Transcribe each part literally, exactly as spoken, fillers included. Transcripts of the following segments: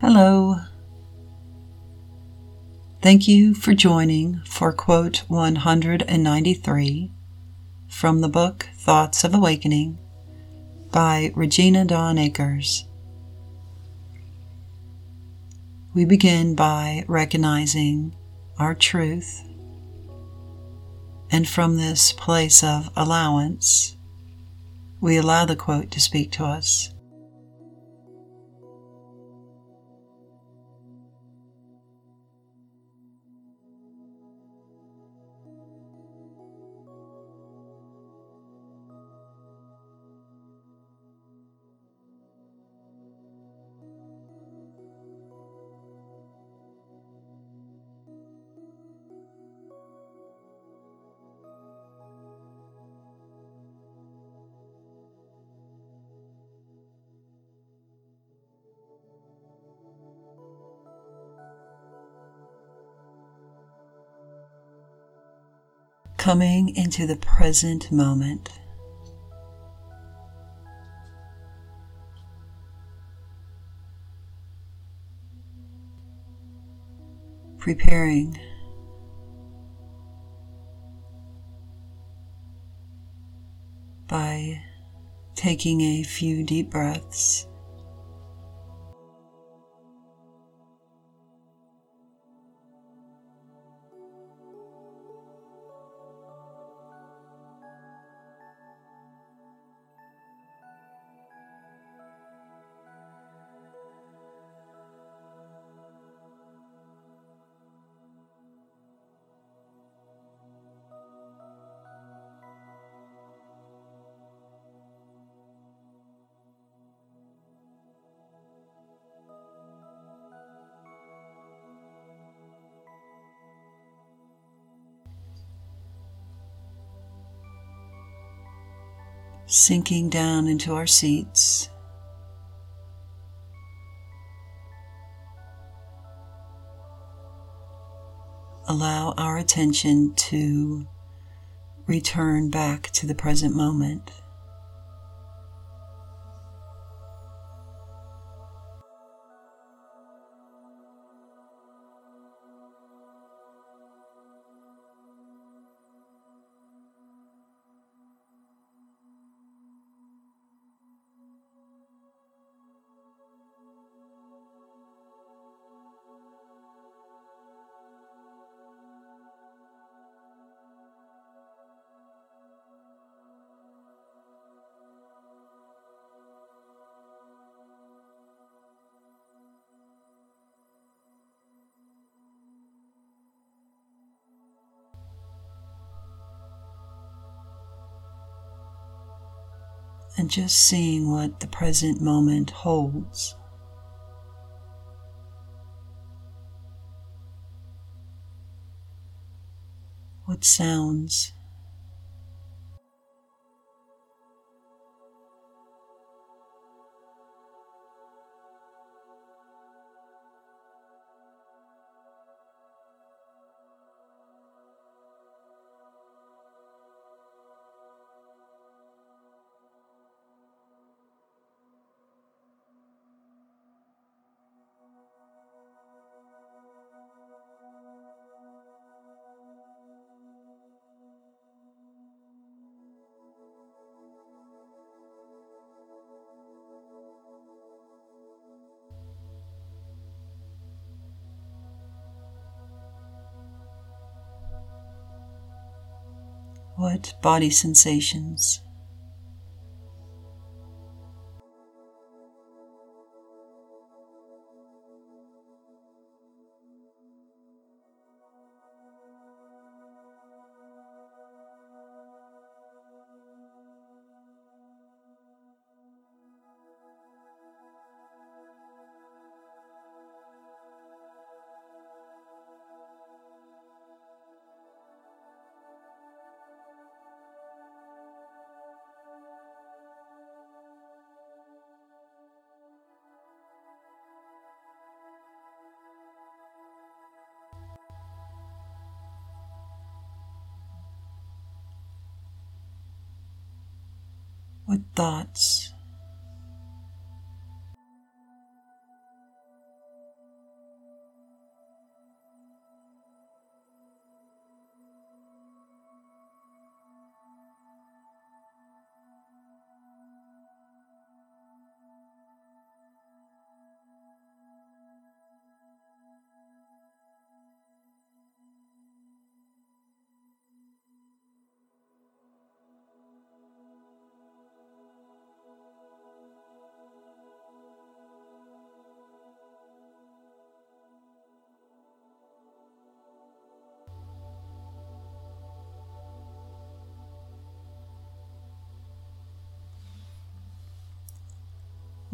Hello. Thank you for joining for quote one hundred ninety-three from the book Thoughts of Awakening by Regina Dawn Akers. We begin by recognizing our truth, and from this place of allowance, we allow the quote to speak to us. Coming into the present moment. Preparing by taking a few deep breaths. Sinking down into our seats. Allow our attention to return back to the present moment. And just seeing what the present moment holds. What sounds? What body sensations? What thoughts?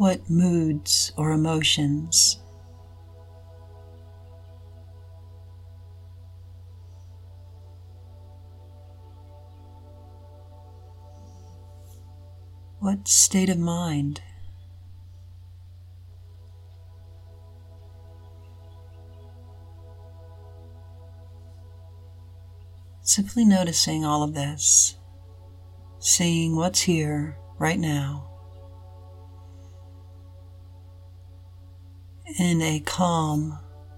What moods or emotions? What state of mind? Simply noticing all of this, seeing what's here right now in a calm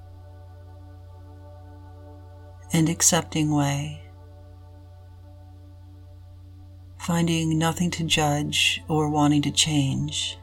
and accepting way, finding nothing to judge or wanting to change.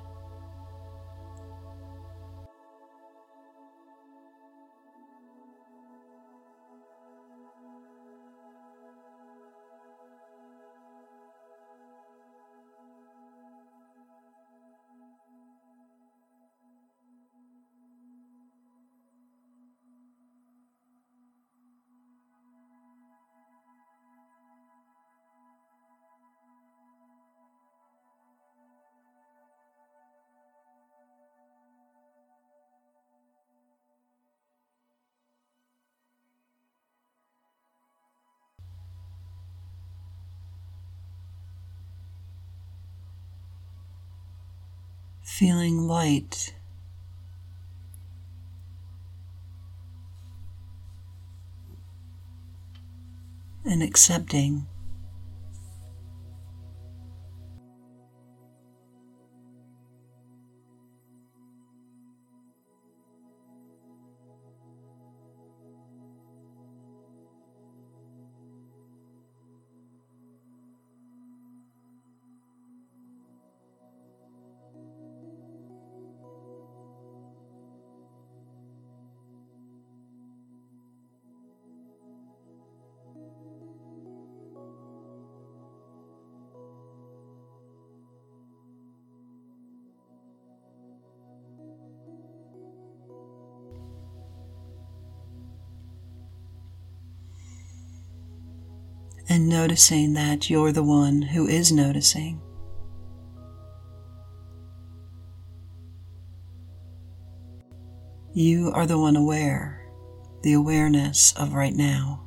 Feeling light and accepting. And noticing that you're the one who is noticing. You are the one aware, the awareness of right now.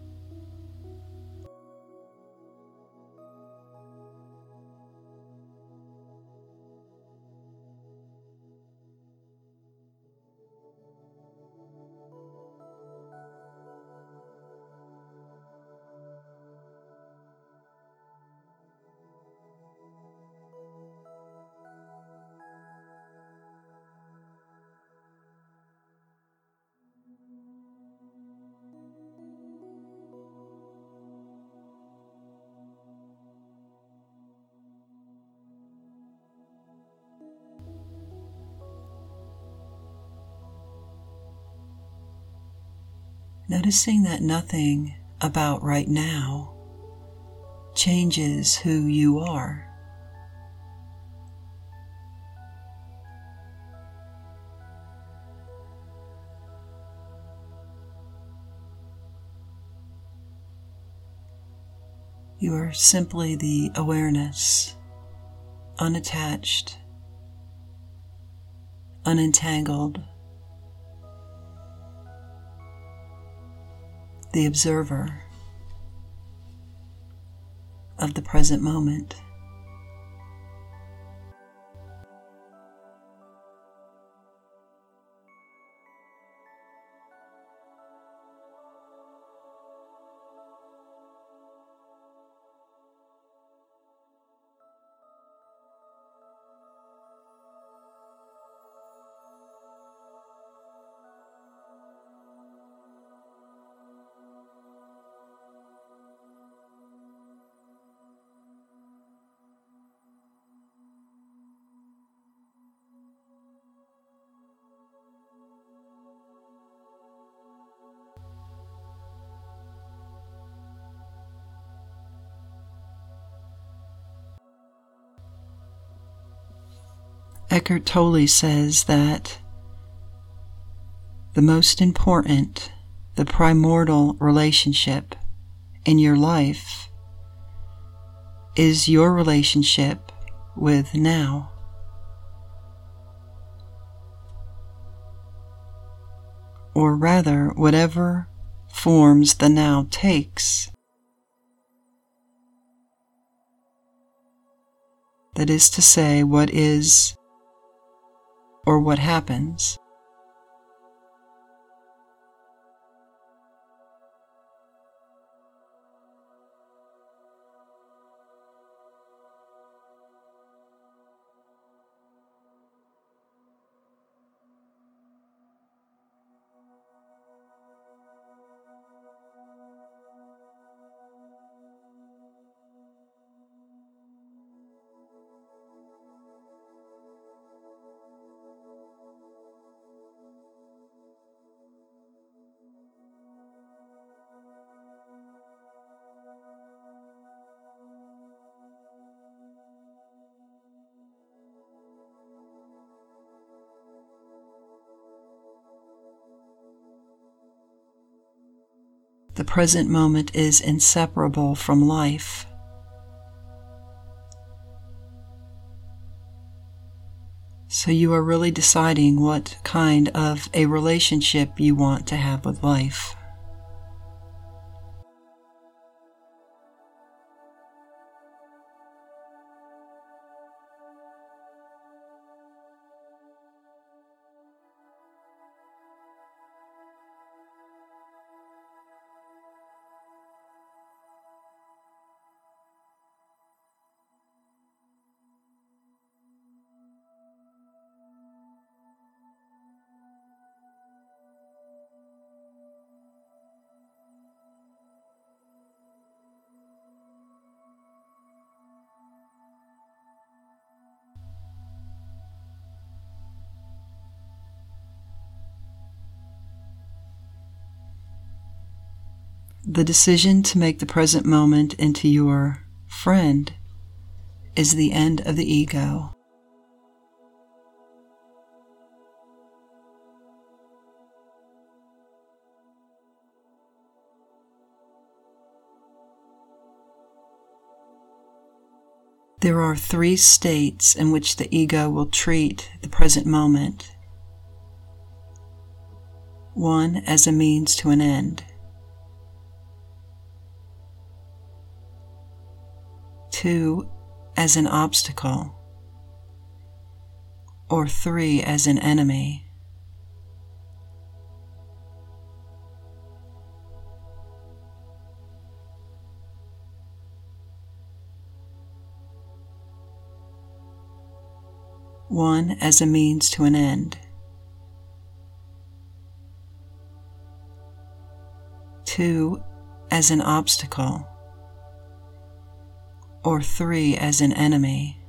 Noticing that nothing about right now changes who you are. You are simply the awareness, unattached, unentangled, the observer of the present moment. Eckhart Tolle says that the most important, the primordial relationship in your life is your relationship with now. or rather, whatever forms the now takes. That is to say, what is or what happens. The present moment is inseparable from life. So you are really deciding what kind of a relationship you want to have with life. The decision to make the present moment into your friend is the end of the ego. There are three states in which the ego will treat the present moment. One, as a means to an end. Two, as an obstacle. Or three, as an enemy. One, as a means to an end. Two, as an obstacle. Or three, as an enemy.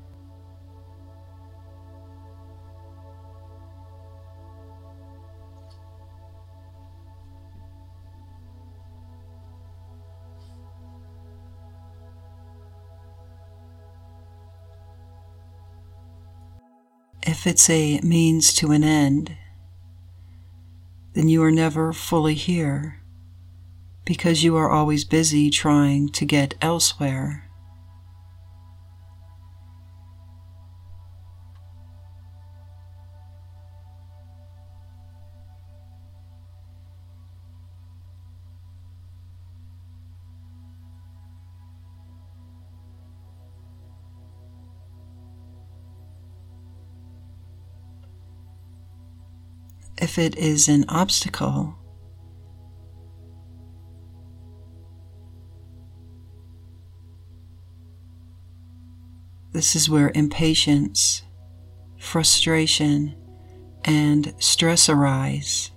If it's a means to an end, then you are never fully here, because you are always busy trying to get elsewhere. If it is an obstacle, this is where impatience, frustration, and stress arise.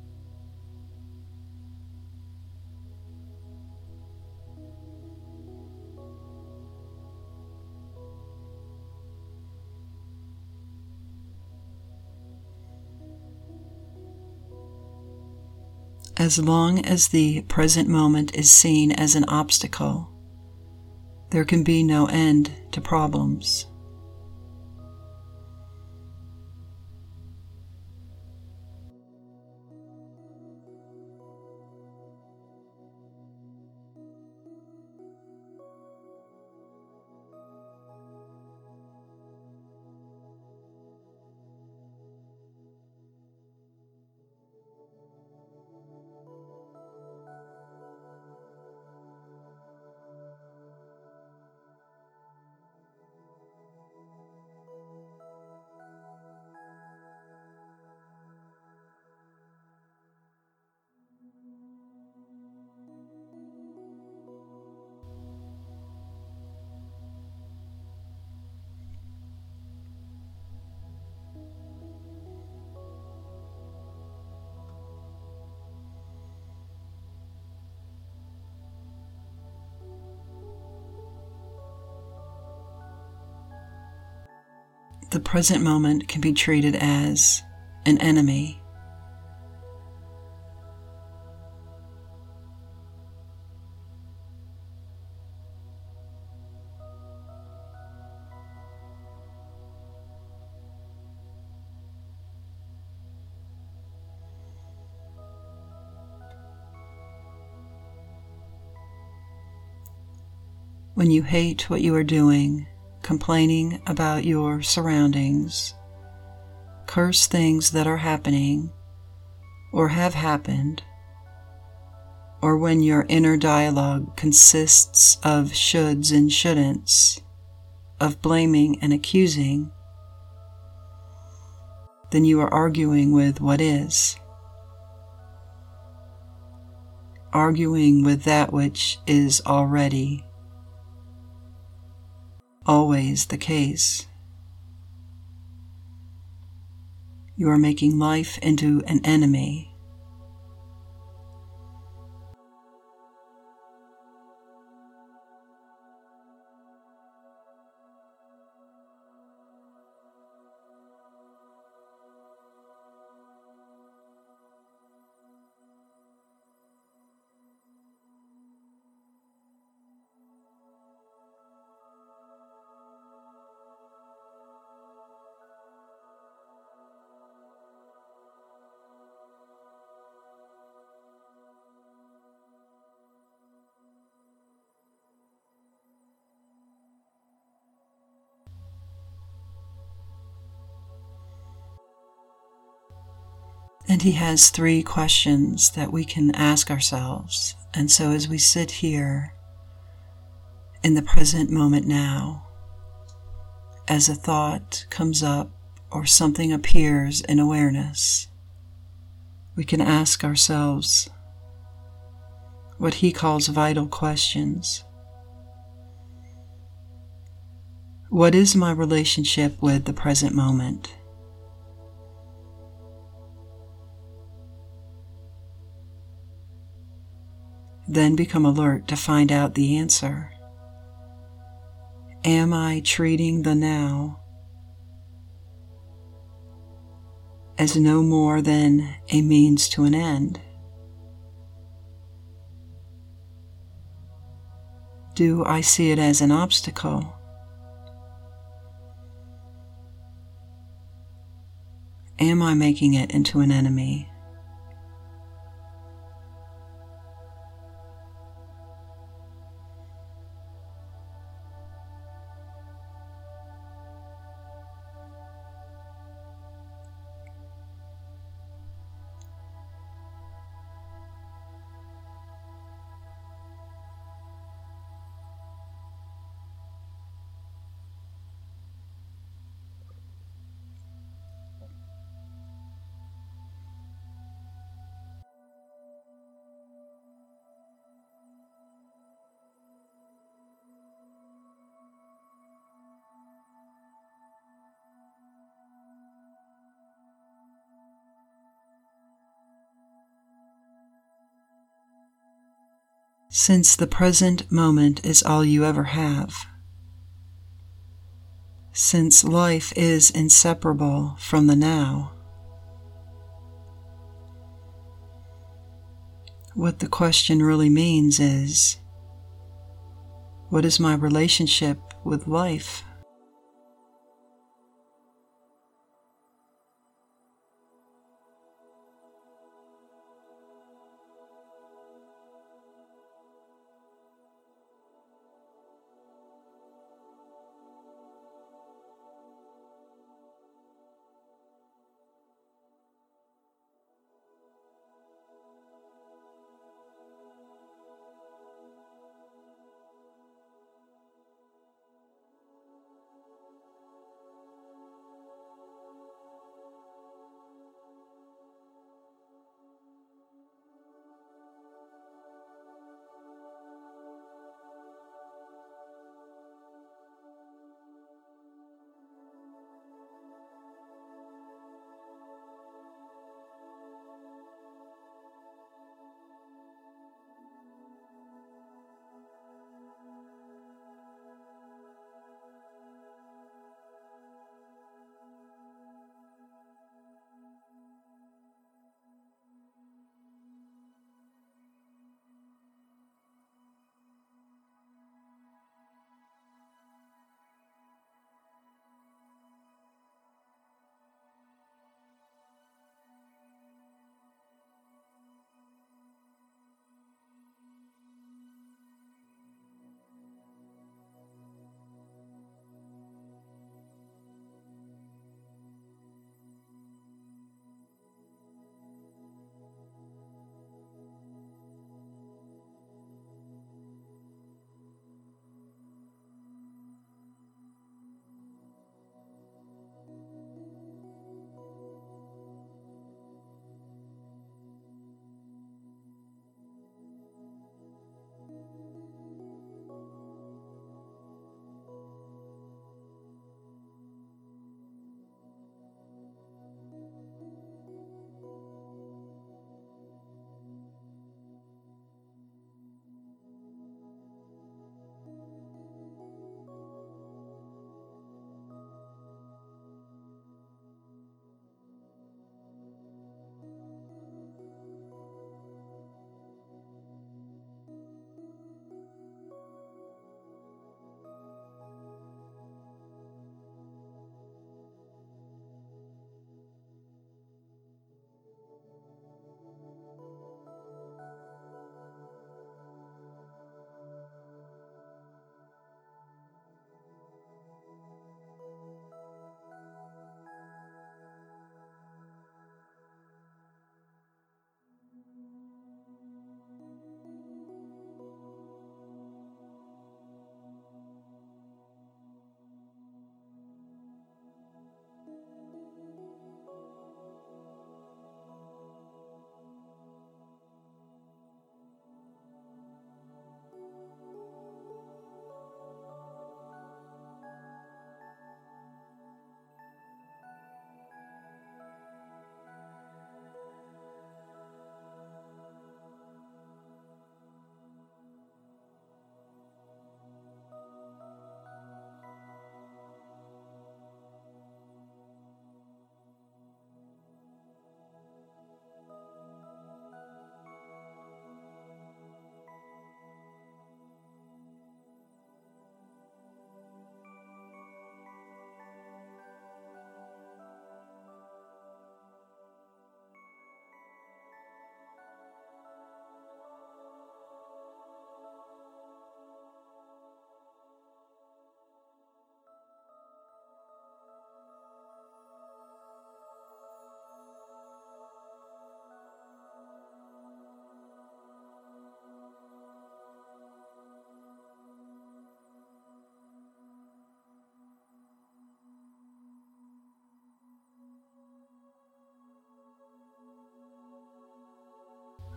As long as the present moment is seen as an obstacle, there can be no end to problems. the present moment can be treated as an enemy. When you hate what you are doing, complaining about your surroundings, curse things that are happening or have happened, or when your inner dialogue consists of shoulds and shouldn'ts, of blaming and accusing, then you are arguing with what is. Arguing with that which is already always the case. You are making life into an enemy. And he has three questions that we can ask ourselves. And so as we sit here in the present moment now, as a thought comes up or something appears in awareness, we can ask ourselves what he calls vital questions. What is my relationship with the present moment? Then become alert to find out the answer. Am I treating the now as no more than a means to an end? Do I see it as an obstacle? Am I making it into an enemy? Since the present moment is all you ever have, since life is inseparable from the now, what the question really means is, what is my relationship with life?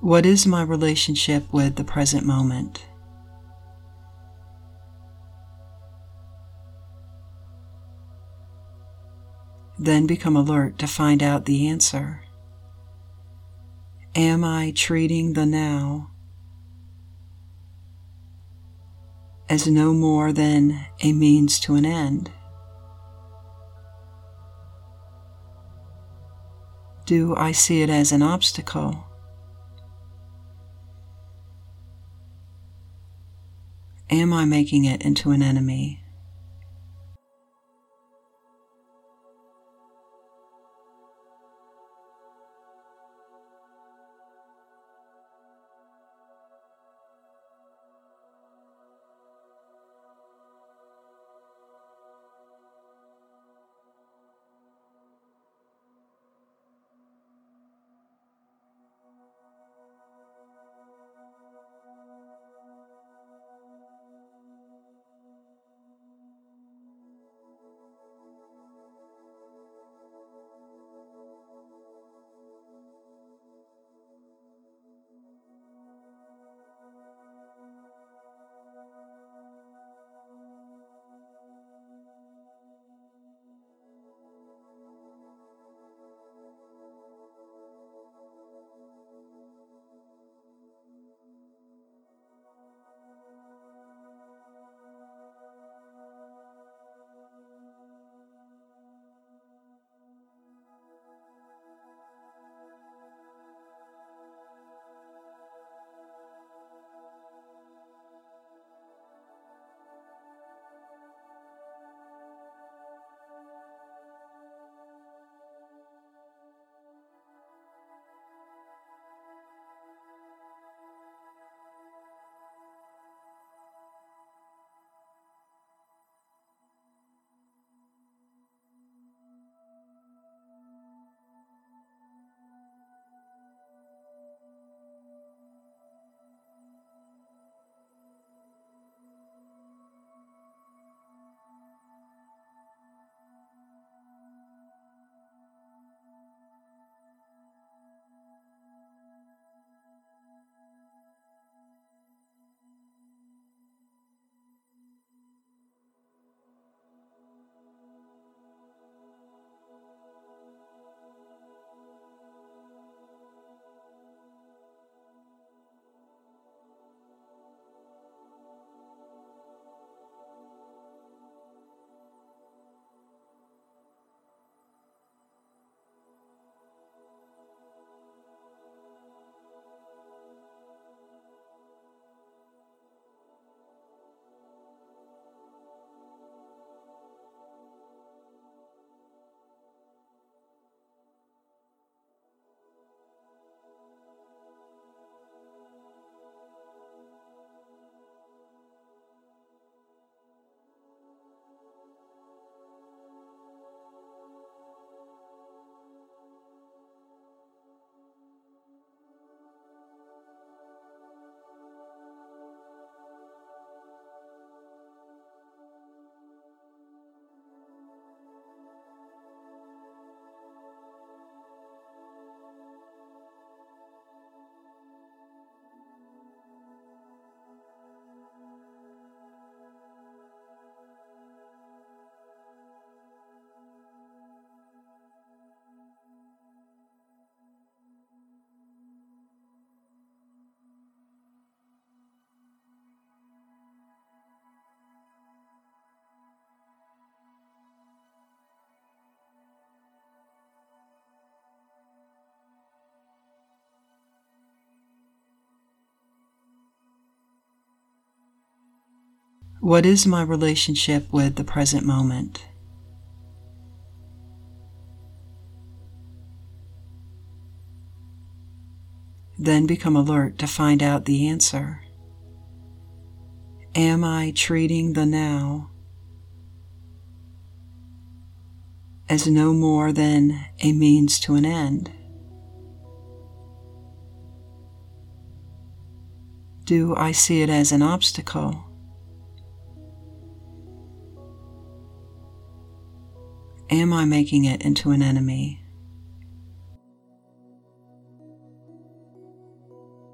What is my relationship with the present moment? Then become alert to find out the answer. Am I treating the now as no more than a means to an end? Do I see it as an obstacle? Am I making it into an enemy? What is my relationship with the present moment? Then become alert to find out the answer. Am I treating the now as no more than a means to an end? Do I see it as an obstacle? Am I making it into an enemy?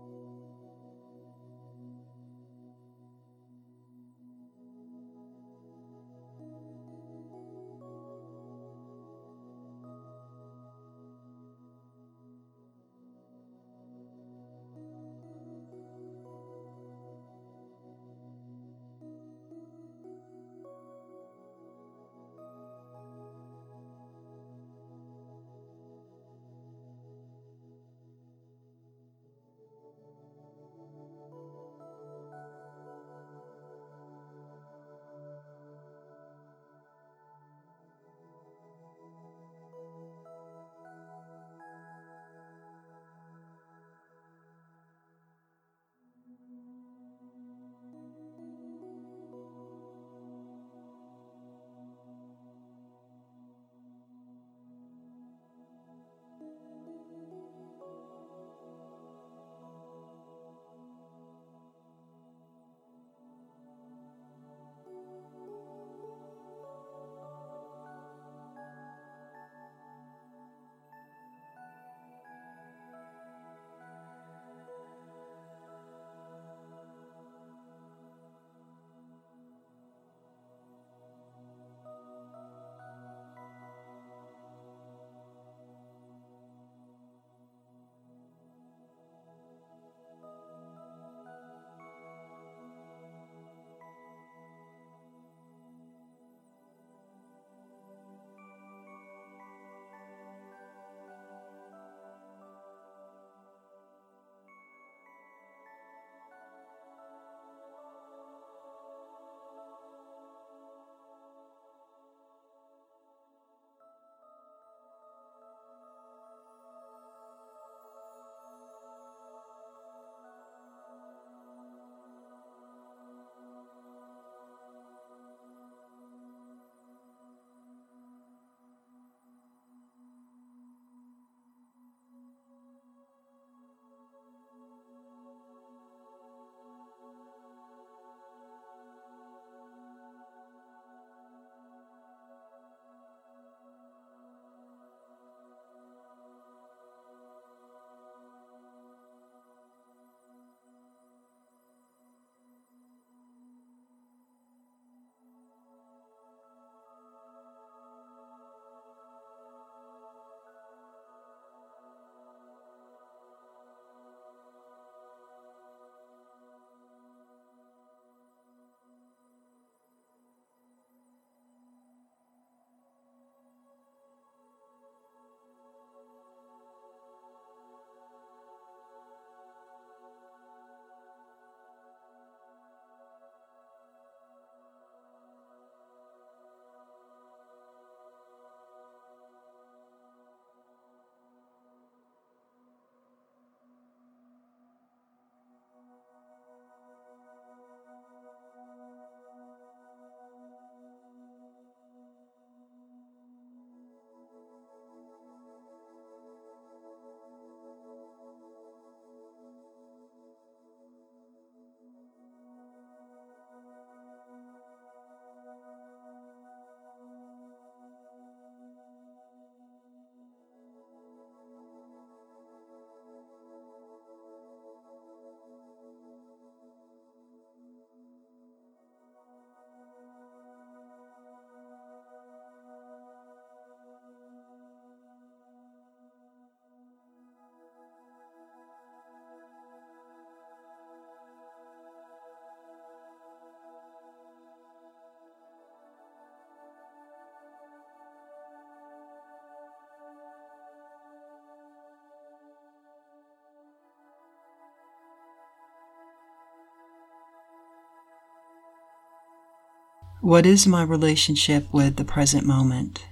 What is my relationship with the present moment?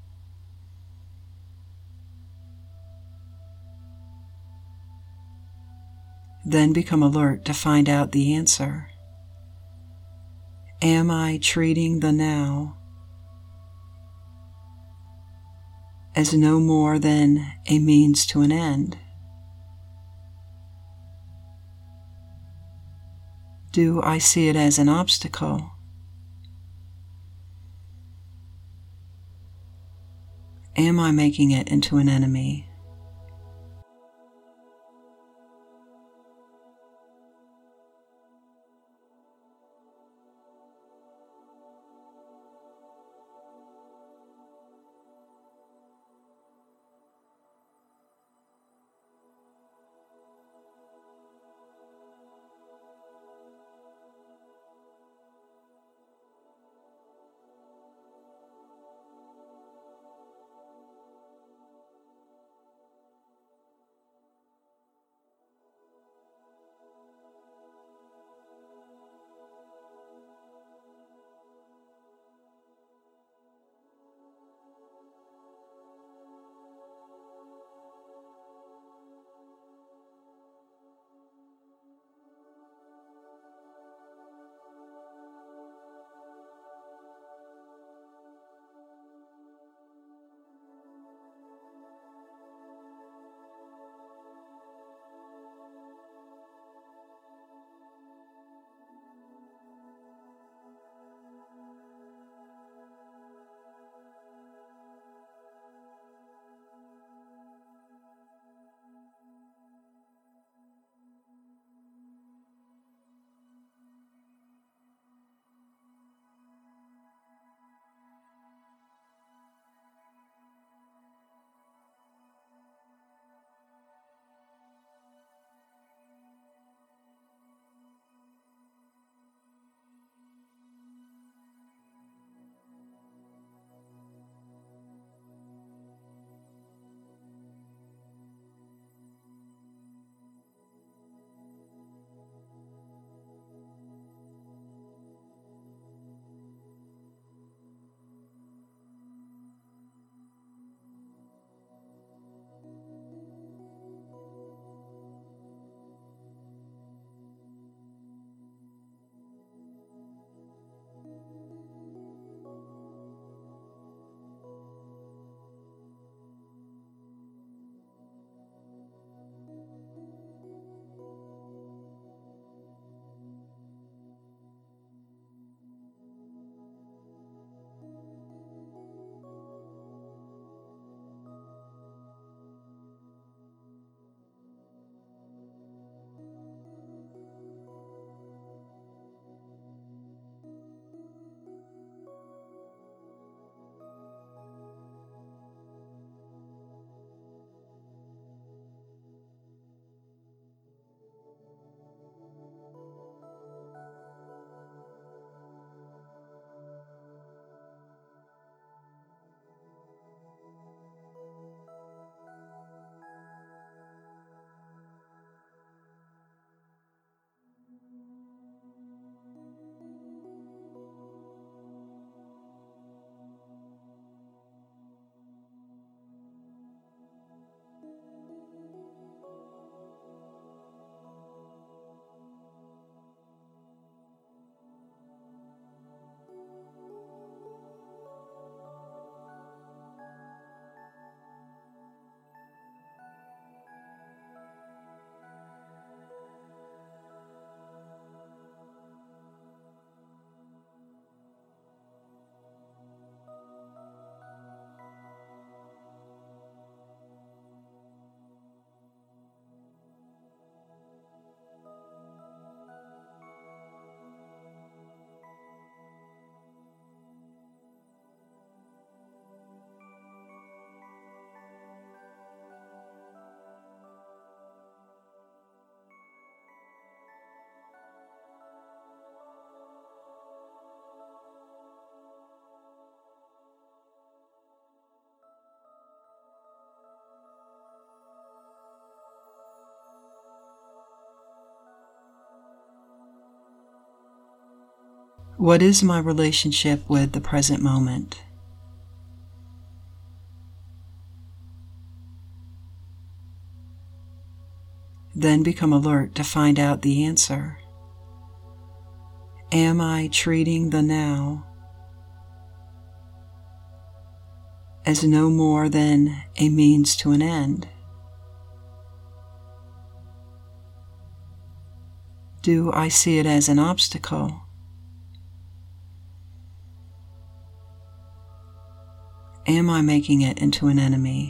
Then become alert to find out the answer. Am I treating the now as no more than a means to an end? Do I see it as an obstacle? Am I making it into an enemy? What is my relationship with the present moment? Then become alert to find out the answer. Am I treating the now as no more than a means to an end? Do I see it as an obstacle? Am I making it into an enemy?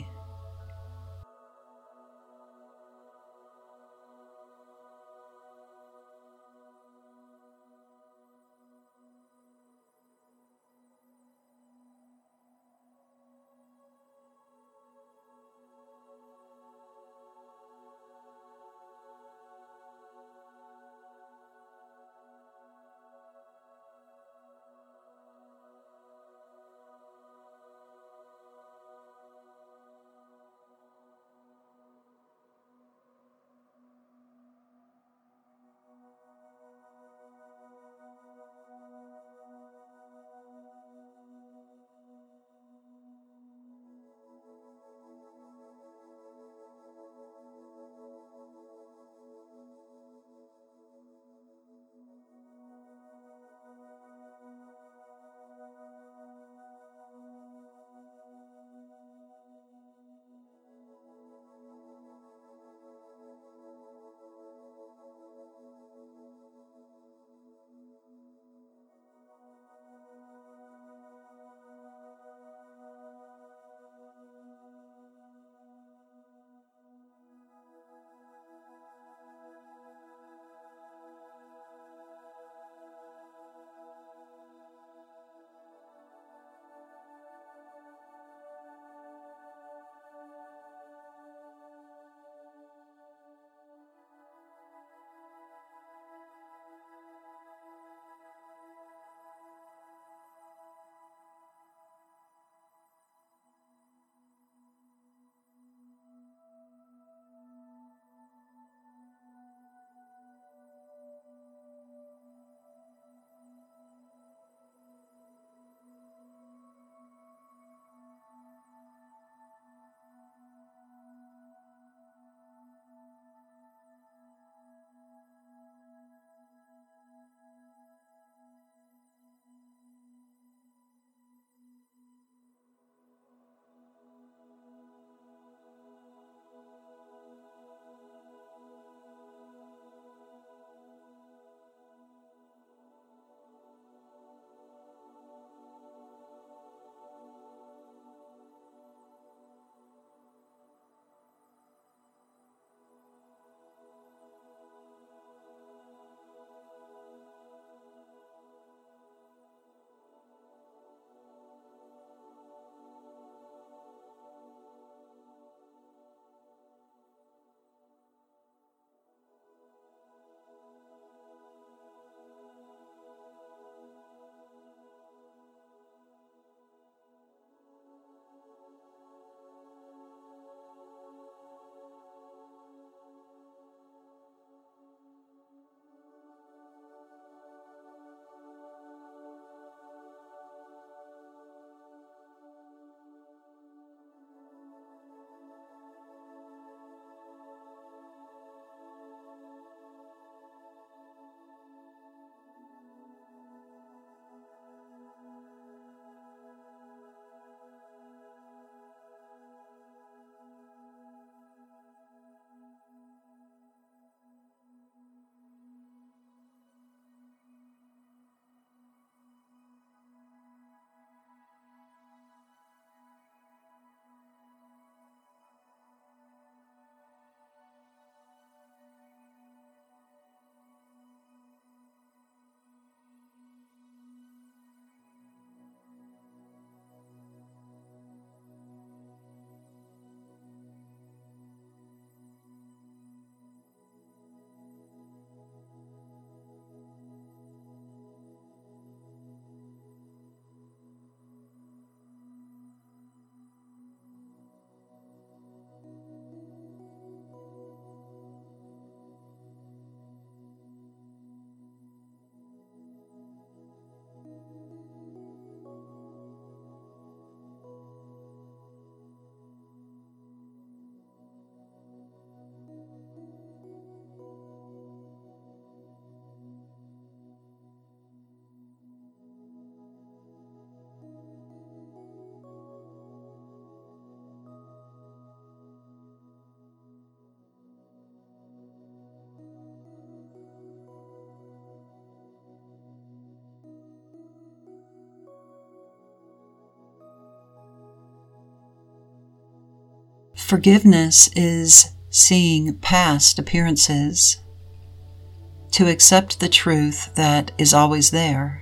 Forgiveness is seeing past appearances to accept the truth that is always there.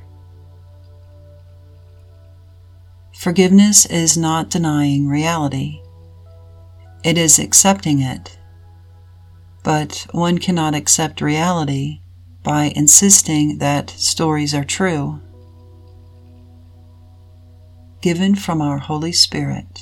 Forgiveness is not denying reality. It is accepting it. But one cannot accept reality by insisting that stories are true. Given from our Holy Spirit.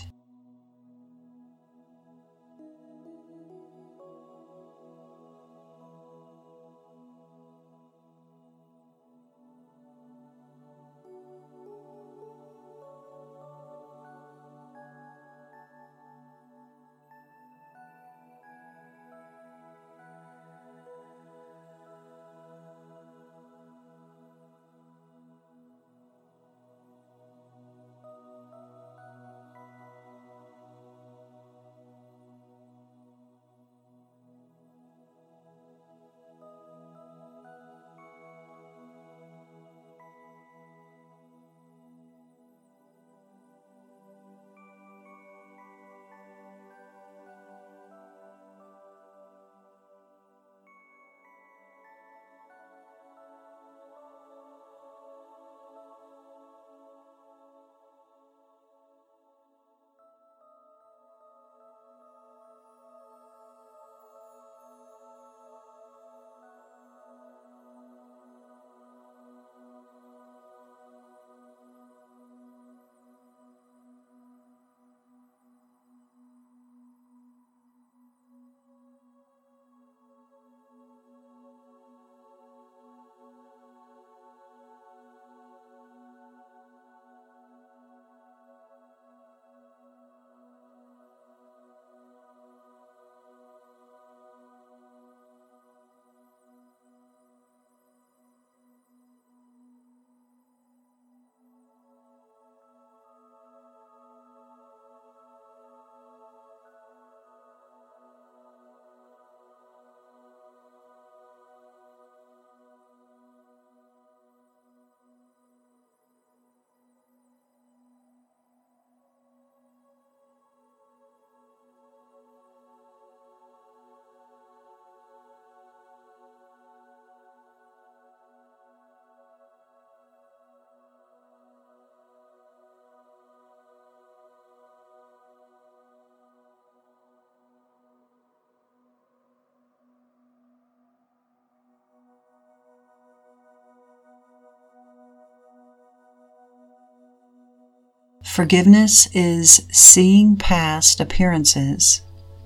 Forgiveness is seeing past appearances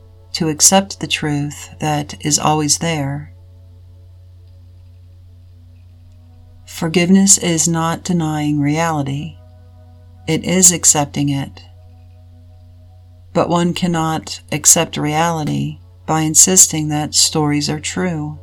to accept the truth that is always there. Forgiveness is not denying reality. It is accepting it. But one cannot accept reality by insisting that stories are true.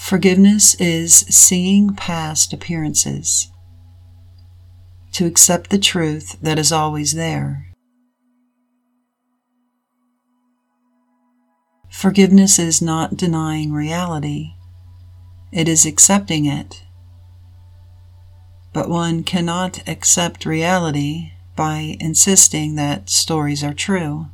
Forgiveness is seeing past appearances, to accept the truth that is always there. Forgiveness is not denying reality, it is accepting it. But one cannot accept reality by insisting that stories are true.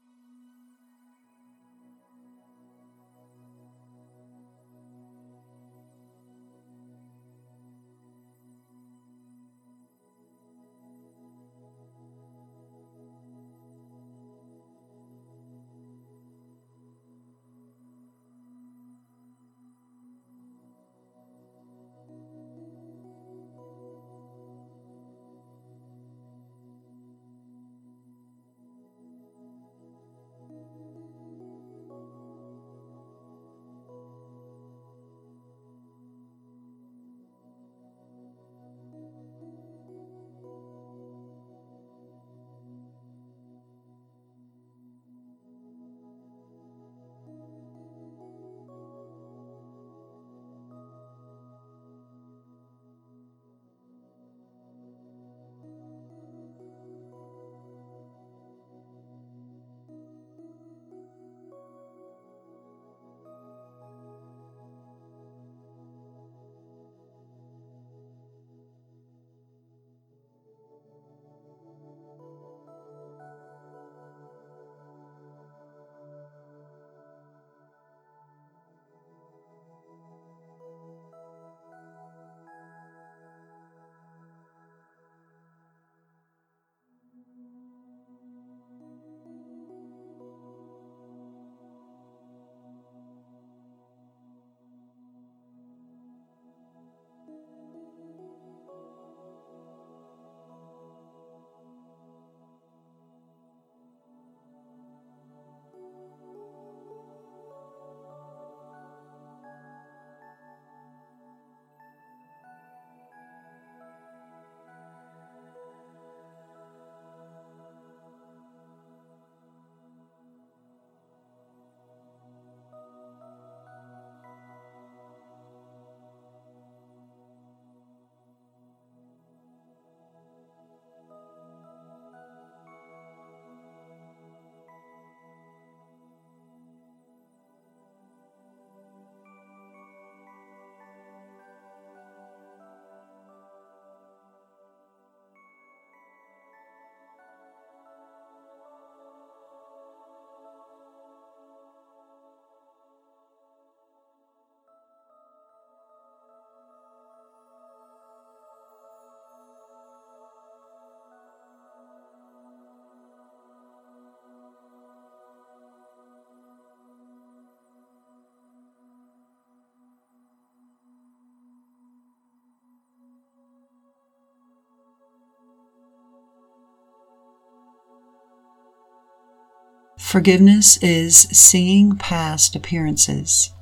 Forgiveness is seeing past appearances,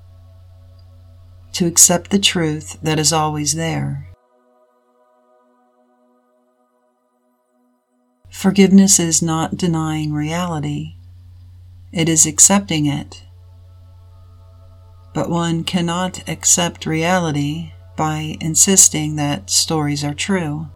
to accept the truth that is always there. Forgiveness is not denying reality, it is accepting it. But one cannot accept reality by insisting that stories are true.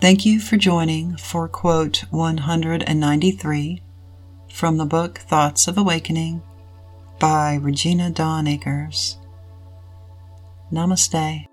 Thank you for joining for quote one hundred ninety-three from the book Thoughts of Awakening by Regina Dawn Akers. Namaste.